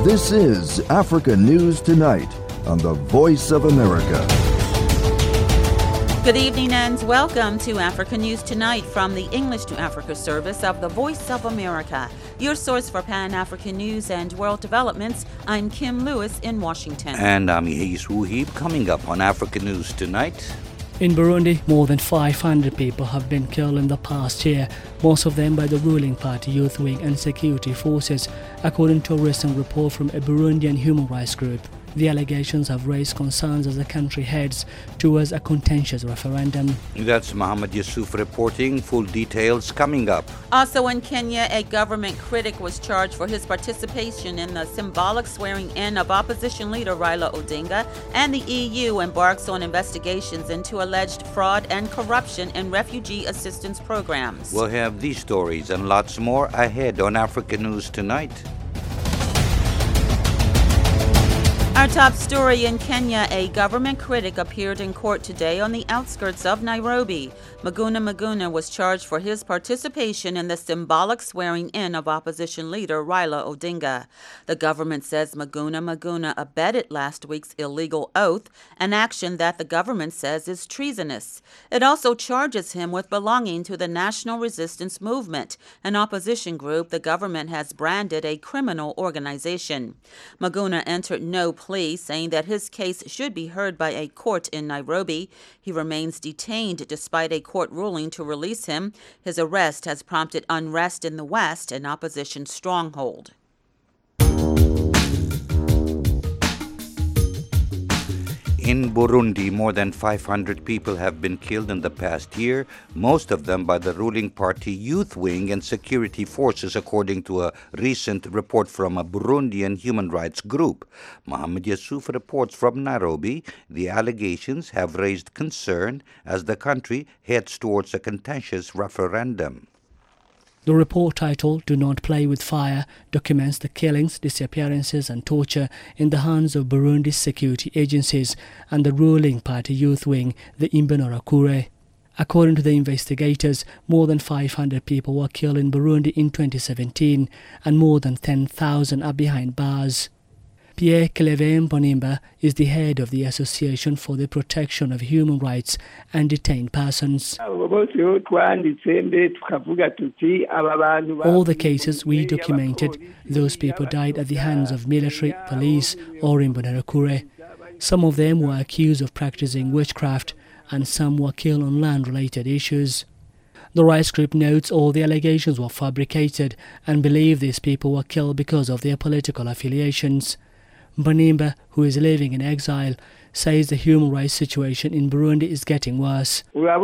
This is Africa News Tonight on the Voice of America. Good evening and welcome to Africa News Tonight from the English to Africa service of the Voice of America. Your source for Pan-African news and world developments. I'm Kim Lewis in Washington. And I'm Yehis Wuhib. Coming up on Africa News Tonight. In Burundi, more than 500 people have been killed in the past year, most of them by the ruling party youth wing and security forces, according to a recent report from a Burundian human rights group. The allegations have raised concerns as the country heads towards a contentious referendum. That's Mohammed Yusuf reporting. Full details coming up. Also in Kenya, a government critic was charged for his participation in the symbolic swearing-in of opposition leader Raila Odinga, and the EU embarks on investigations into alleged fraud and corruption in refugee assistance programs. We'll have these stories and lots more ahead on Africa News Tonight. Our top story in Kenya, a government critic appeared in court today on the outskirts of Nairobi. Maguna Maguna was charged for his participation in the symbolic swearing-in of opposition leader Raila Odinga. The government says Maguna Maguna abetted last week's illegal oath, an action that the government says is treasonous. It also charges him with belonging to the National Resistance Movement, an opposition group the government has branded a criminal organization. Maguna entered no plea, saying that his case should be heard by a court in Nairobi. He remains detained despite a court ruling to release him. His arrest has prompted unrest in the West, an opposition stronghold. In Burundi, more than 500 people have been killed in the past year, most of them by the ruling party youth wing and security forces, according to a recent report from a Burundian human rights group. Mohammed Yusuf reports from Nairobi. The allegations have raised concern as the country heads towards a contentious referendum. The report, titled "Do Not Play with Fire," documents the killings, disappearances and torture in the hands of Burundi's security agencies and the ruling party youth wing, the Imbonerakure. According to the investigators, more than 500 people were killed in Burundi in 2017 and more than 10,000 are behind bars. Pierre Clevin Bonimba is the head of the Association for the Protection of Human Rights and Detained Persons. All the cases we documented, those people died at the hands of military, police or Imbonerakure. Some of them were accused of practicing witchcraft and some were killed on land-related issues. The rights group notes all the allegations were fabricated and believe these people were killed because of their political affiliations. Bonimba, who is living in exile, says the human rights situation in Burundi is getting worse.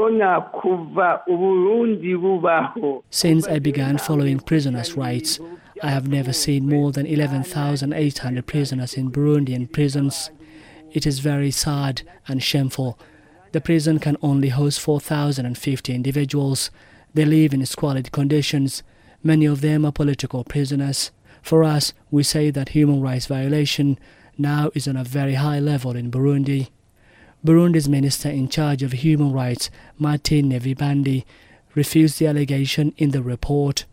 Since I began following prisoners' rights, I have never seen more than 11,800 prisoners in Burundian prisons. It is very sad and shameful. The prison can only host 4,050 individuals. They live in squalid conditions. Many of them are political prisoners. For us, we say that human rights violation now is on a very high level in Burundi. Burundi's minister in charge of human rights, Martin Nevibandi, refused the allegation in the report.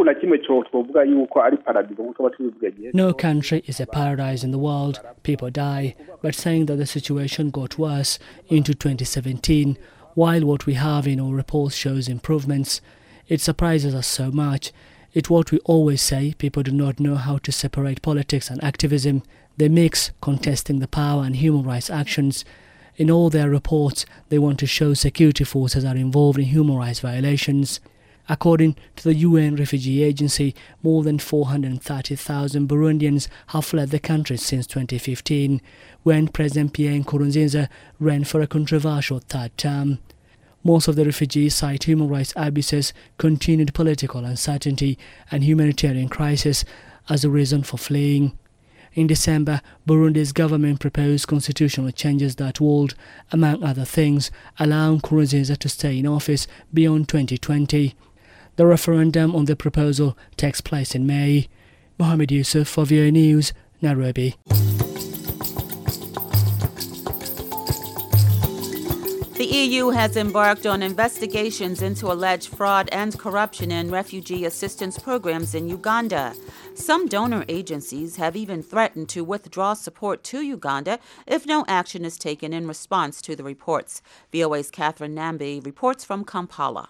No country is a paradise in the world. People die, but saying that the situation got worse into 2017, while what we have in our report shows improvements, it surprises us so much. It's what we always say, people do not know how to separate politics and activism. They mix contesting the power and human rights actions. In all their reports, they want to show security forces are involved in human rights violations. According to the UN Refugee Agency, more than 430,000 Burundians have fled the country since 2015, when President Pierre Nkurunziza ran for a controversial third term. Most of the refugees cite human rights abuses, continued political uncertainty and humanitarian crisis as a reason for fleeing. In December, Burundi's government proposed constitutional changes that would, among other things, allow Nkurunziza to stay in office beyond 2020. The referendum on the proposal takes place in May. Mohammed Yusuf for VOA News, Nairobi. The EU has embarked on investigations into alleged fraud and corruption in refugee assistance programs in Uganda. Some donor agencies have even threatened to withdraw support to Uganda if no action is taken in response to the reports. VOA's Catherine Nambi reports from Kampala.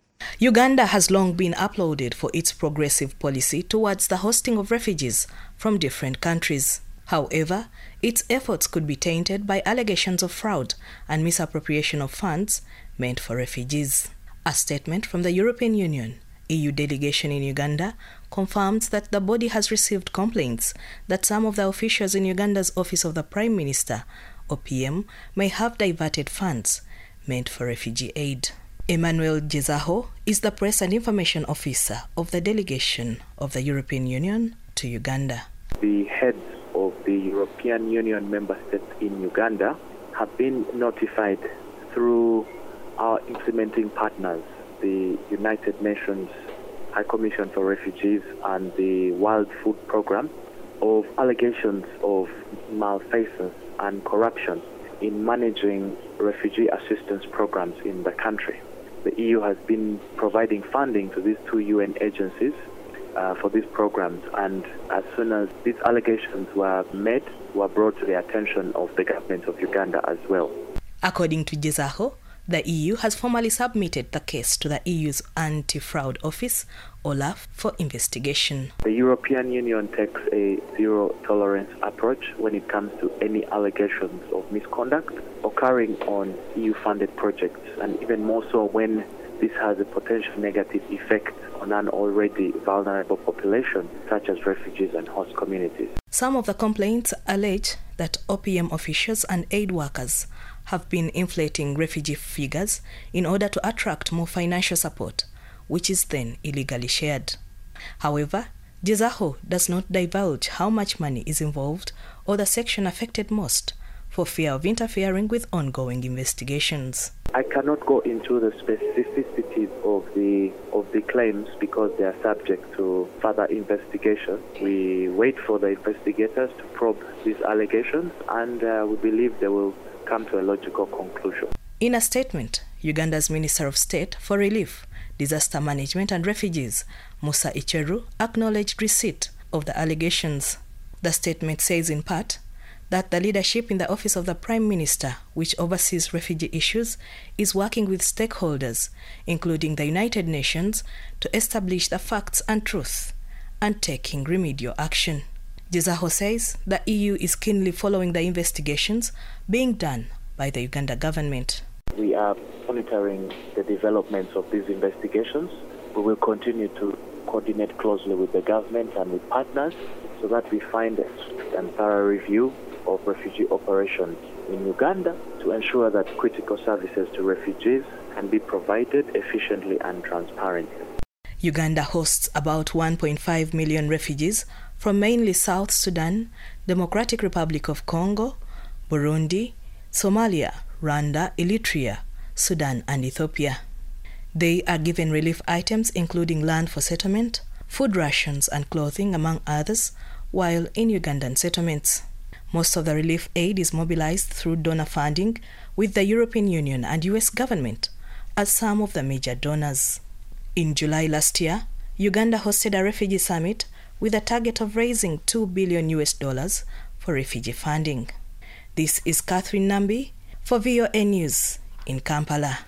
Uganda has long been applauded for its progressive policy towards the hosting of refugees from different countries. However, its efforts could be tainted by allegations of fraud and misappropriation of funds meant for refugees. A statement from the European Union EU delegation in Uganda confirms that the body has received complaints that some of the officials in Uganda's Office of the Prime Minister, OPM, may have diverted funds meant for refugee aid. Emmanuel Jezaho is the Press and Information Officer of the delegation of the European Union to Uganda. The heads of the European Union member states in Uganda have been notified through our implementing partners, the United Nations High Commission for Refugees and the World Food Programme, of allegations of malfeasance and corruption in managing refugee assistance programs in the country. The EU has been providing funding to these two UN agencies for these programs, and as soon as these allegations were brought to the attention of the government of Uganda as well. According to Jezaho, the EU has formally submitted the case to the EU's Anti-Fraud Office, OLAF, for investigation. The European Union takes a zero-tolerance approach when it comes to any allegations of misconduct occurring on EU-funded projects, and even more so when this has a potential negative effect on an already vulnerable population, such as refugees and host communities. Some of the complaints allege that OPM officials and aid workers have been inflating refugee figures in order to attract more financial support, which is then illegally shared. However, Jezaho does not divulge how much money is involved or the section affected most, for fear of interfering with ongoing investigations. I cannot go into the specificities of the claims because they are subject to further investigation. We wait for the investigators to probe these allegations, and we believe they will come to a logical conclusion. In a statement, Uganda's Minister of State for Relief, Disaster Management and Refugees, Musa Icheru, acknowledged receipt of the allegations. The statement says in part that the leadership in the Office of the Prime Minister, which oversees refugee issues, is working with stakeholders, including the United Nations, to establish the facts and truth and taking remedial action. Jezaho says the EU is keenly following the investigations being done by the Uganda government. We are monitoring the developments of these investigations. We will continue to coordinate closely with the government and with partners so that we find a thorough review of refugee operations in Uganda to ensure that critical services to refugees can be provided efficiently and transparently. Uganda hosts about 1.5 million refugees from mainly South Sudan, Democratic Republic of Congo, Burundi, Somalia, Rwanda, Eritrea, Sudan and Ethiopia. They are given relief items including land for settlement, food rations and clothing among others, while in Ugandan settlements. Most of the relief aid is mobilized through donor funding with the European Union and US government as some of the major donors. In July last year, Uganda hosted a refugee summit with a target of raising $2 billion for refugee funding. This is Catherine Nambi for VOA News in Kampala.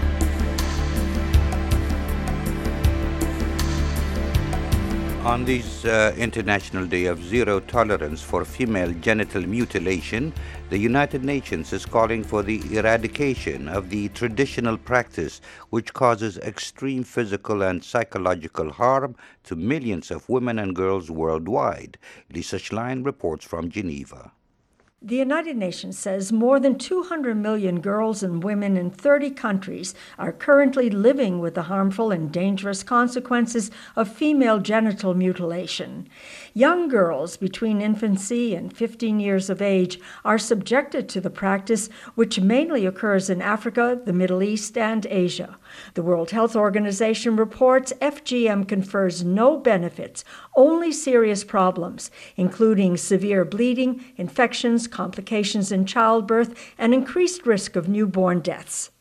On this International Day of Zero Tolerance for Female Genital Mutilation, the United Nations is calling for the eradication of the traditional practice which causes extreme physical and psychological harm to millions of women and girls worldwide. Lisa Schlein reports from Geneva. The United Nations says more than 200 million girls and women in 30 countries are currently living with the harmful and dangerous consequences of female genital mutilation. Young girls between infancy and 15 years of age are subjected to the practice, which mainly occurs in Africa, the Middle East, and Asia. The World Health Organization reports FGM confers no benefits, only serious problems, including severe bleeding, infections, complications in childbirth, and increased risk of newborn deaths.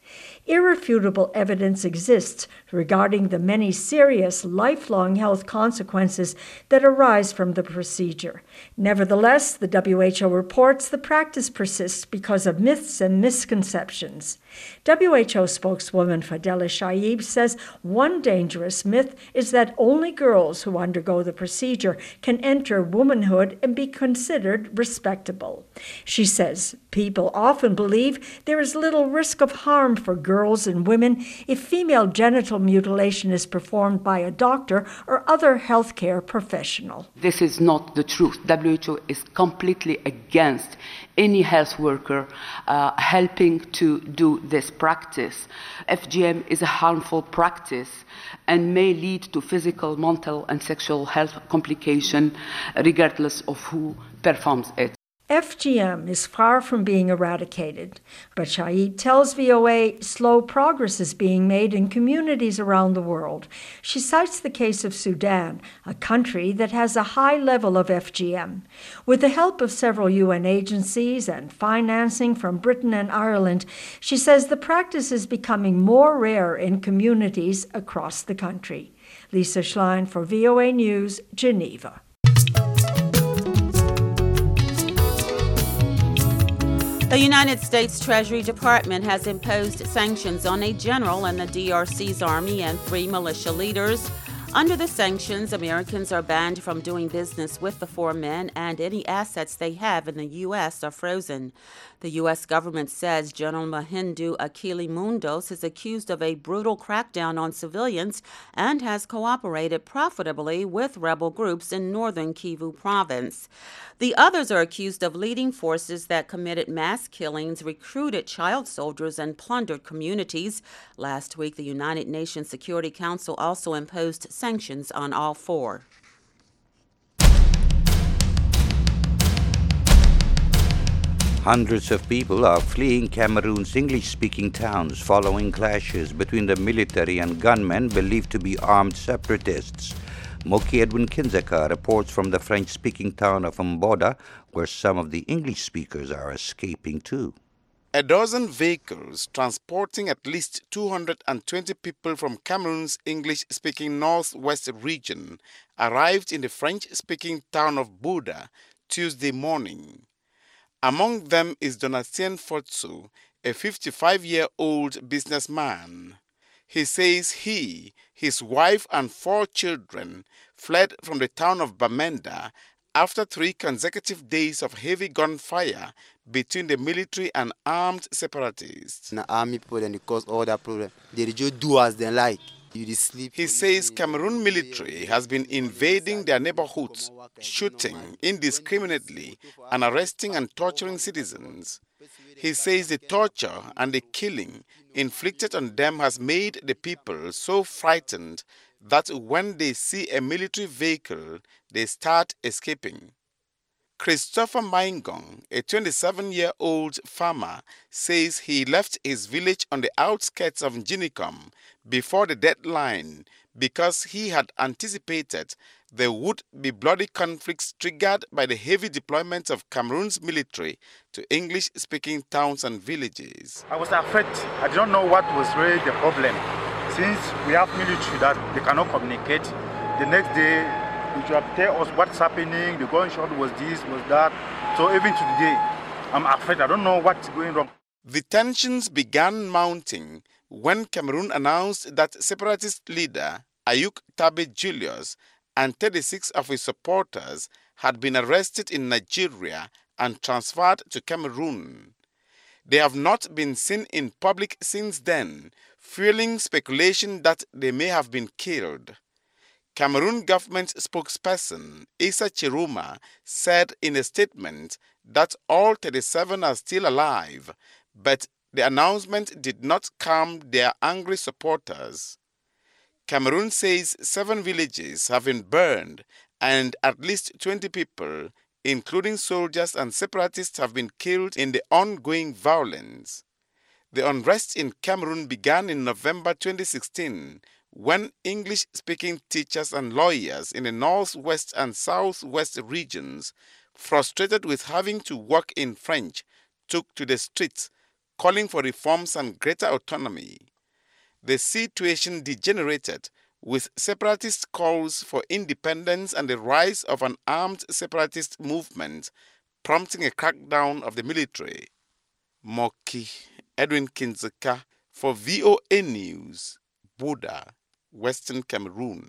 irrefutable evidence exists regarding the many serious lifelong health consequences that arise from the procedure. Nevertheless, the WHO reports the practice persists because of myths and misconceptions. WHO spokeswoman Fadela Shaib says one dangerous myth is that only girls who undergo the procedure can enter womanhood and be considered respectable. She says people often believe there is little risk of harm for girls and women if female genital mutilation is performed by a doctor or other healthcare professional. This is not the truth. WHO is completely against any health worker helping to do this practice. FGM is a harmful practice and may lead to physical, mental, and sexual health complications regardless of who performs it. FGM is far from being eradicated, but Shaib tells VOA slow progress is being made in communities around the world. She cites the case of Sudan, a country that has a high level of FGM. With the help of several UN agencies and financing from Britain and Ireland, she says the practice is becoming more rare in communities across the country. Lisa Schlein for VOA News, Geneva. The United States Treasury Department has imposed sanctions on a general in the DRC's army and 3 militia leaders. Under the sanctions, Americans are banned from doing business with the 4 men, and any assets they have in the U.S. are frozen. The U.S. government says General Mahindu Akili Mundos is accused of a brutal crackdown on civilians and has cooperated profitably with rebel groups in northern Kivu province. The others are accused of leading forces that committed mass killings, recruited child soldiers, and plundered communities. Last week, the United Nations Security Council also imposed sanctions on all 4. Hundreds of people are fleeing Cameroon's English-speaking towns following clashes between the military and gunmen believed to be armed separatists. Moki Edwin Kinzeka reports from the French-speaking town of Mboda, where some of the English speakers are escaping too. A dozen vehicles transporting at least 220 people from Cameroon's English-speaking northwest region arrived in the French-speaking town of Buda Tuesday morning. Among them is Donatien Fotsu, a 55-year-old businessman. He says he, his wife and 4 children fled from the town of Bamenda after 3 consecutive days of heavy gunfire between the military and armed separatists. Army people and cause all that problem. They just do as they like. He says Cameroon military has been invading their neighborhoods, shooting indiscriminately and arresting and torturing citizens. He says the torture and the killing inflicted on them has made the people so frightened that when they see a military vehicle, they start escaping. Christopher Maingong, a 27-year-old farmer, says he left his village on the outskirts of Njinikom before the deadline because he had anticipated there would be bloody conflicts triggered by the heavy deployment of Cameroon's military to English-speaking towns and villages. I was afraid. I did not know what was really the problem. Since we have military that they cannot communicate, the next day they should have tell us what's happening, the gunshot was this, was that. So even today, I'm afraid. I don't know what's going wrong. The tensions began mounting when Cameroon announced that separatist leader Ayuk Tabe Julius and 36 of his supporters had been arrested in Nigeria and transferred to Cameroon. They have not been seen in public since then, fueling speculation that they may have been killed. Cameroon government spokesperson Issa Chiruma said in a statement that all 37 are still alive, but the announcement did not calm their angry supporters. Cameroon says 7 villages have been burned and at least 20 people, including soldiers and separatists, have been killed in the ongoing violence. The unrest in Cameroon began in November 2016 when English-speaking teachers and lawyers in the northwest and southwest regions, frustrated with having to work in French, took to the streets, calling for reforms and greater autonomy. The situation degenerated with separatist calls for independence and the rise of an armed separatist movement, prompting a crackdown of the military. Moki Edwin Kinzeka for VOA News, Buda, Western Cameroon.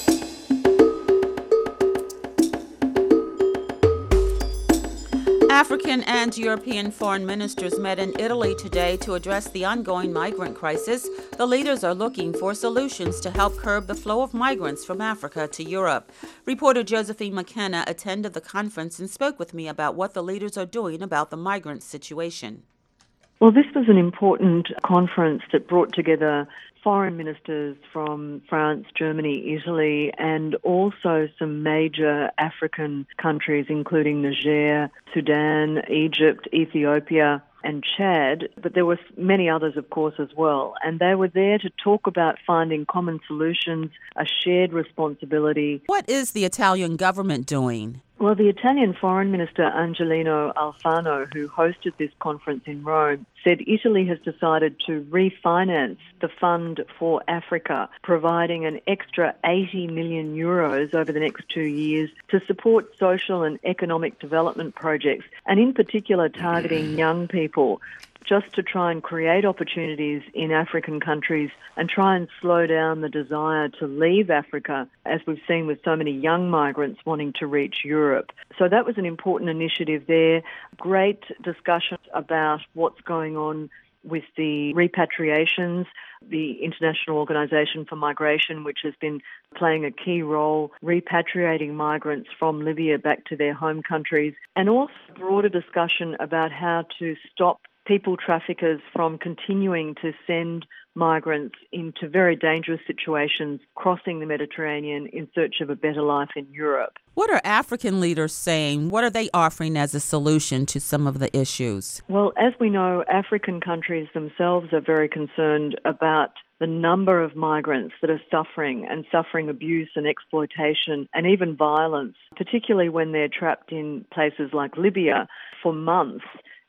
African and European foreign ministers met in Italy today to address the ongoing migrant crisis. The leaders are looking for solutions to help curb the flow of migrants from Africa to Europe. Reporter Josephine McKenna attended the conference and spoke with me about what the leaders are doing about the migrant situation. Well, this was an important conference that brought together foreign ministers from France, Germany, Italy, and also some major African countries, including Niger, Sudan, Egypt, Ethiopia, and Chad, but there were many others, of course, as well. And they were there to talk about finding common solutions, a shared responsibility. What is the Italian government doing? Well, the Italian Foreign Minister Angelino Alfano, who hosted this conference in Rome, said Italy has decided to refinance the Fund for Africa, providing an extra 80 million euros over the next 2 years to support social and economic development projects, and in particular targeting young people, just to try and create opportunities in African countries and try and slow down the desire to leave Africa, as we've seen with so many young migrants wanting to reach Europe. So that was an important initiative there. Great discussion about what's going on with the repatriations, the International Organization for Migration, which has been playing a key role repatriating migrants from Libya back to their home countries, and also broader discussion about how to stop people traffickers from continuing to send migrants into very dangerous situations, crossing the Mediterranean in search of a better life in Europe. What are African leaders saying? What are they offering as a solution to some of the issues? Well, as we know, African countries themselves are very concerned about the number of migrants that are suffering abuse and exploitation and even violence, particularly when they're trapped in places like Libya for months.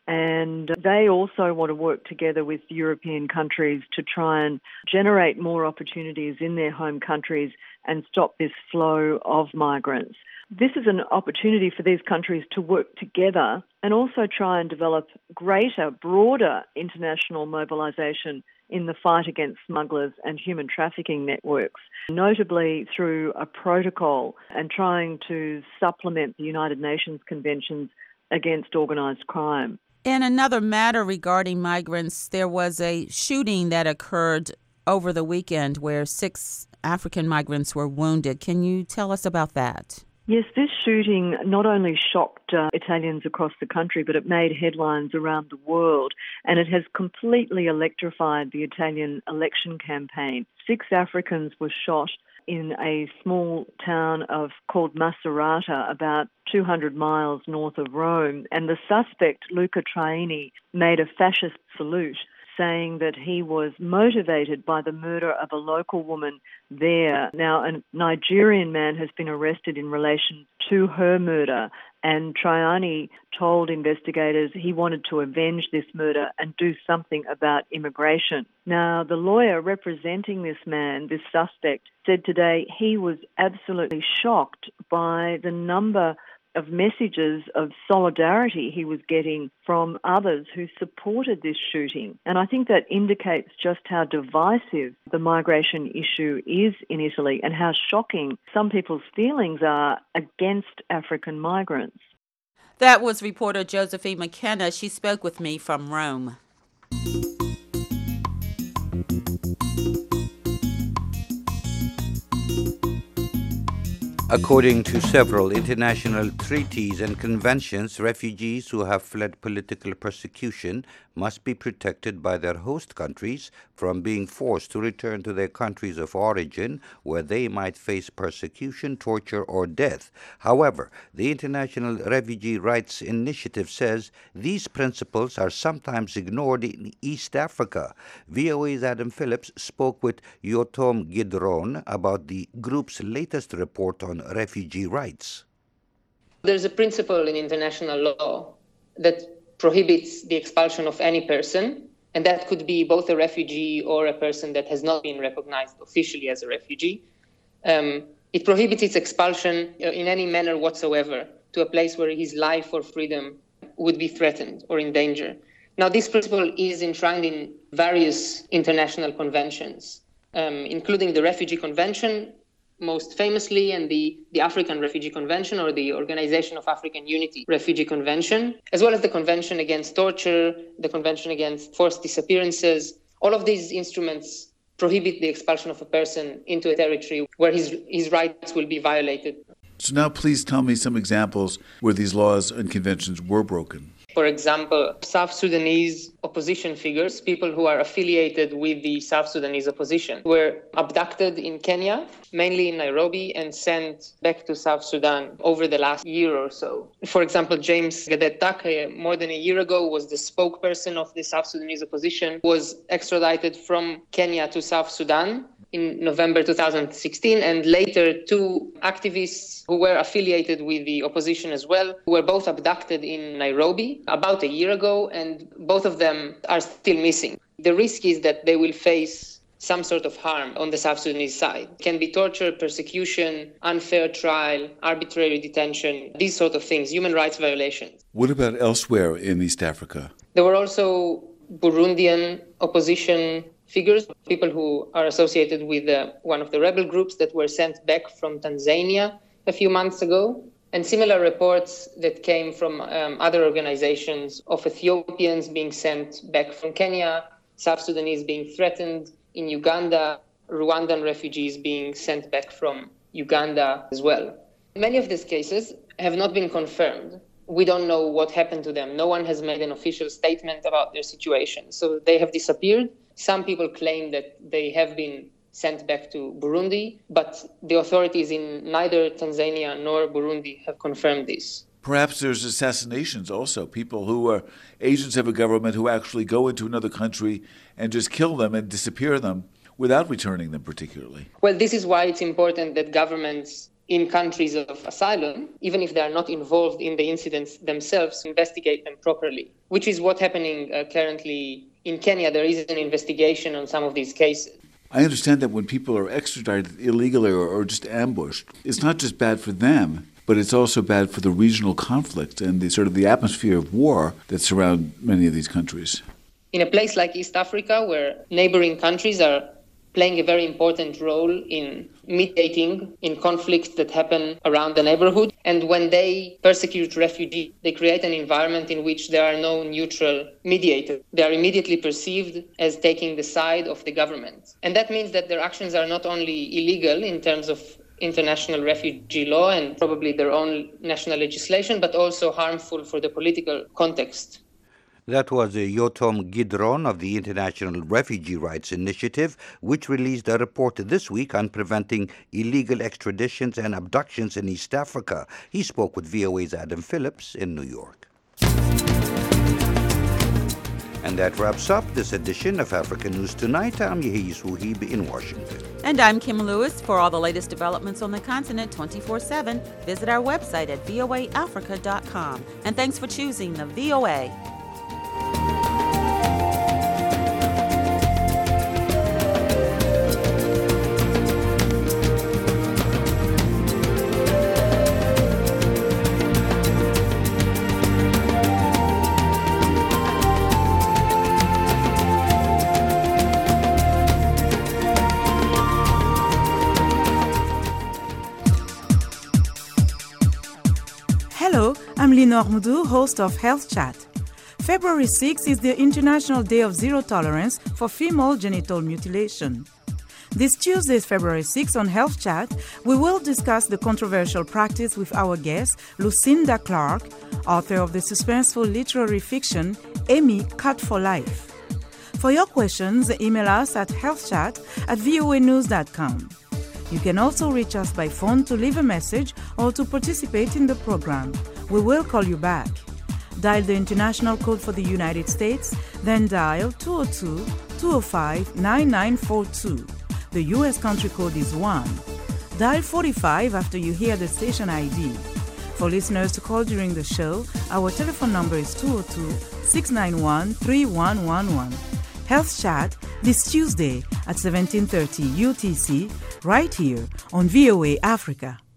And they also want to work together with European countries to try and generate more opportunities in their home countries and stop this flow of migrants. This is an opportunity for these countries to work together and also try and develop greater, broader international mobilisation in the fight against smugglers and human trafficking networks, notably through a protocol and trying to supplement the United Nations conventions against organised crime. In another matter regarding migrants, there was a shooting that occurred over the weekend where 6 African migrants were wounded. Can you tell us about that? Yes, this shooting not only shocked Italians across the country, but it made headlines around the world, and it has completely electrified the Italian election campaign. 6 Africans were shot in a small town called Macerata, about 200 miles north of Rome. And the suspect, Luca Traini, made a fascist salute, saying that he was motivated by the murder of a local woman there. Now, a Nigerian man has been arrested in relation to her murder, and Traini told investigators he wanted to avenge this murder and do something about immigration. Now, the lawyer representing this man, this suspect, said today he was absolutely shocked by the number of messages of solidarity he was getting from others who supported this shooting. And I think that indicates just how divisive the migration issue is in Italy and how shocking some people's feelings are against African migrants. That was reporter Josephine McKenna. She spoke with me from Rome. According to several international treaties and conventions, refugees who have fled political persecution must be protected by their host countries from being forced to return to their countries of origin, where they might face persecution, torture, or death. However, the International Refugee Rights Initiative says these principles are sometimes ignored in East Africa. VOA's Adam Phillips spoke with Yotam Gidron about the group's latest report on refugee rights. There's a principle in international law that prohibits the expulsion of any person, and that could be both a refugee or a person that has not been recognized officially as a refugee. It prohibits its expulsion in any manner whatsoever to a place where his life or freedom would be threatened or in danger. Now, this principle is enshrined in various international conventions, including the Refugee Convention, most famously, and the African Refugee Convention, or the Organization of African Unity Refugee Convention, as well as the Convention Against Torture, the Convention Against Forced Disappearances. All of these instruments prohibit the expulsion of a person into a territory where his rights will be violated. So now please tell me some examples where these laws and conventions were broken. For example, South Sudanese opposition figures, people who are affiliated with the South Sudanese opposition, were abducted in Kenya, mainly in Nairobi, and sent back to South Sudan over the last year or so. For example, James Gadet Tak, more than a year ago, was the spokesperson of the South Sudanese opposition, was extradited from Kenya to South Sudan in November 2016, and later two activists who were affiliated with the opposition as well were both abducted in Nairobi about a year ago, and both of them are still missing. The risk is that they will face some sort of harm on the South Sudanese side. It can be torture, persecution, unfair trial, arbitrary detention, these sort of things, human rights violations. What about elsewhere in East Africa? There were also Burundian opposition figures, people who are associated with one of the rebel groups that were sent back from Tanzania a few months ago, and similar reports that came from other organizations of Ethiopians being sent back from Kenya, South Sudanese being threatened in Uganda, Rwandan refugees being sent back from Uganda as well. Many of these cases have not been confirmed. We don't know what happened to them. No one has made an official statement about their situation. So they have disappeared. Some people claim that they have been sent back to Burundi, but the authorities in neither Tanzania nor Burundi have confirmed this. Perhaps there's assassinations also, people who are agents of a government who actually go into another country and just kill them and disappear them without returning them particularly. Well, this is why it's important that governments in countries of asylum, even if they are not involved in the incidents themselves, investigate them properly, which is what's happening currently in Kenya. There is an investigation on some of these cases. I understand that when people are extradited illegally or just ambushed, it's not just bad for them, but it's also bad for the regional conflict and the sort of the atmosphere of war that surround many of these countries. In a place like East Africa, where neighboring countries are playing a very important role in mediating in conflicts that happen around the neighborhood. And when they persecute refugees, they create an environment in which there are no neutral mediators. They are immediately perceived as taking the side of the government. And that means that their actions are not only illegal in terms of international refugee law and probably their own national legislation, but also harmful for the political context. That was Yotam Gidron of the International Refugee Rights Initiative, which released a report this week on preventing illegal extraditions and abductions in East Africa. He spoke with VOA's Adam Phillips in New York. And that wraps up this edition of Africa News Tonight. I'm Yehi Suhib in Washington. And I'm Kim Lewis. For all the latest developments on the continent 24/7, visit our website at voaafrica.com. And thanks for choosing the VOA. Hello, I'm Lenore Moudou, host of Health Chat. February 6 is the International Day of Zero Tolerance for Female Genital Mutilation. This Tuesday, February 6, on Health Chat, we will discuss the controversial practice with our guest, Lucinda Clark, author of the suspenseful literary fiction, Amy Cut for Life. For your questions, email us at healthchat@voanews.com. You can also reach us by phone to leave a message or to participate in the program. We will call you back. Dial the international code for the United States, then dial 202-205-9942. The U.S. country code is 1. Dial 45 after you hear the station ID. For listeners to call during the show, our telephone number is 202-691-3111. Health Chat this Tuesday at 17:30 UTC, right here on VOA Africa.